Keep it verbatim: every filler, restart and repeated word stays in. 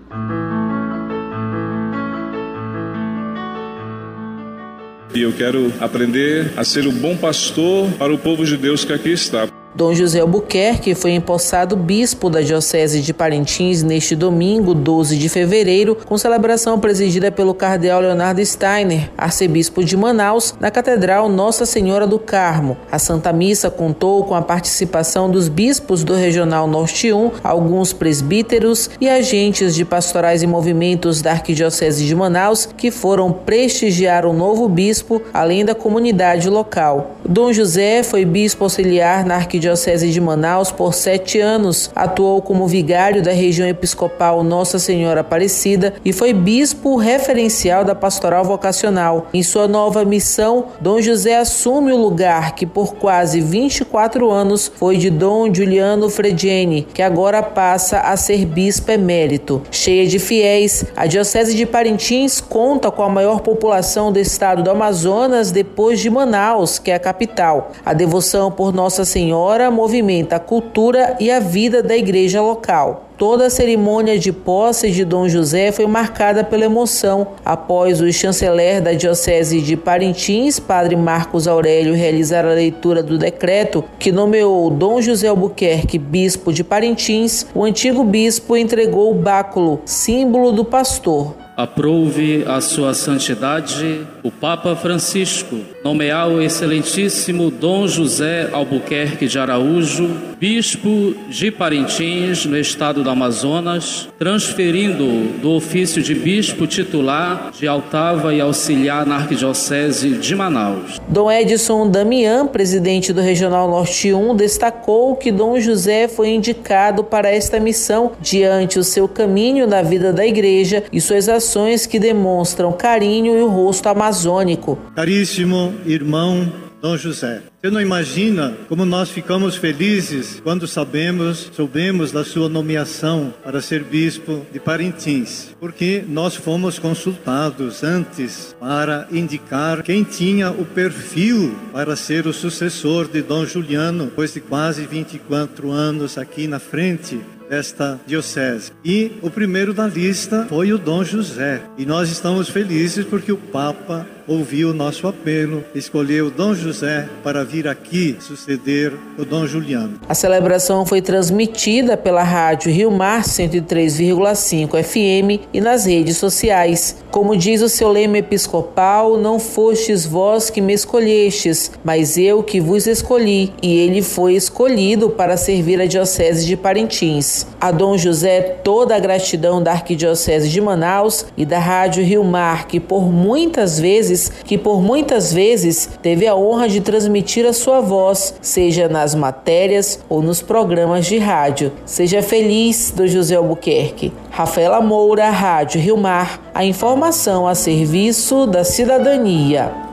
E eu quero aprender a ser o bom pastor para o povo de Deus que aqui está. Dom José Albuquerque foi empossado bispo da Diocese de Parintins neste domingo, doze de fevereiro, com celebração presidida pelo cardeal Leonardo Steiner, arcebispo de Manaus, na Catedral Nossa Senhora do Carmo. A Santa Missa contou com a participação dos bispos do Regional Norte um, alguns presbíteros e agentes de pastorais e movimentos da Arquidiocese de Manaus, que foram prestigiar o novo bispo, além da comunidade local. Dom José foi bispo auxiliar na Arquidiocese Diocese de Manaus por sete anos, atuou como vigário da região episcopal Nossa Senhora Aparecida e foi bispo referencial da pastoral vocacional. Em sua nova missão, Dom José assume o lugar que por quase vinte e quatro anos foi de Dom Juliano Frediani, que agora passa a ser bispo emérito. Cheia de fiéis, a Diocese de Parintins conta com a maior população do estado do Amazonas depois de Manaus, que é a capital. A devoção por Nossa Senhora movimenta a cultura e a vida da igreja local. Toda a cerimônia de posse de Dom José foi marcada pela emoção. Após o chanceler da Diocese de Parintins, Padre Marcos Aurélio, realizar a leitura do decreto que nomeou Dom José Albuquerque bispo de Parintins, o antigo bispo entregou o báculo, símbolo do pastor. Aprove a sua santidade o Papa Francisco nomear o excelentíssimo Dom José Albuquerque de Araújo, bispo de Parintins, no estado do Amazonas, transferindo do ofício de bispo titular de Altava e auxiliar na Arquidiocese de Manaus. Dom Edson Damian, presidente do Regional Norte um, destacou que Dom José foi indicado para esta missão diante o seu caminho na vida da igreja e suas ações que demonstram carinho e o rosto amazônico. Caríssimo irmão Dom José, você não imagina como nós ficamos felizes quando sabemos, soubemos da sua nomeação para ser bispo de Parintins, porque nós fomos consultados antes para indicar quem tinha o perfil para ser o sucessor de Dom Juliano, depois de quase vinte e quatro anos aqui na frente desta diocese. E o primeiro da lista foi o Dom José. E nós estamos felizes porque o Papa ouviu o nosso apelo, escolheu Dom José para vir aqui suceder o Dom Juliano. A celebração foi transmitida pela rádio Rio Mar cento e três vírgula cinco F M e nas redes sociais. Como diz o seu lema episcopal, não fostes vós que me escolhestes, mas eu que vos escolhi, e ele foi escolhido para servir a Diocese de Parintins. A Dom José, toda a gratidão da Arquidiocese de Manaus e da rádio Rio Mar, que por muitas vezes que por muitas vezes teve a honra de transmitir a sua voz, seja nas matérias ou nos programas de rádio. Seja feliz, Dom José Albuquerque. Rafaela Moura, Rádio Rio Mar, a informação a serviço da cidadania.